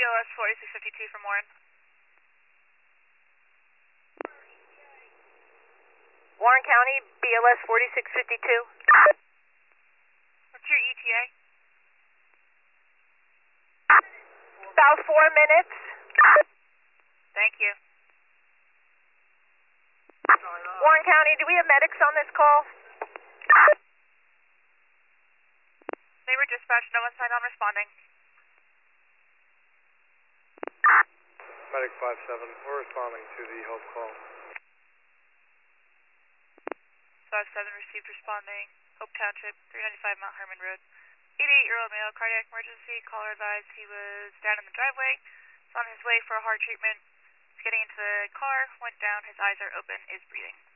BLS 4652 from Warren. Warren County, BLS 4652. What's your ETA? About 4 minutes. Thank you. Warren County, do we have medics on this call? They were dispatched, no one signed on responding. Medic 5-7, we're responding to the Hope call. 5-7 received responding. Hope Township, 395 Mount Herman Road. 88-year-old male, cardiac emergency. Caller advised he was down in the driveway. He's on his way for a heart treatment. He's getting into the car, went down, his eyes are open, is breathing.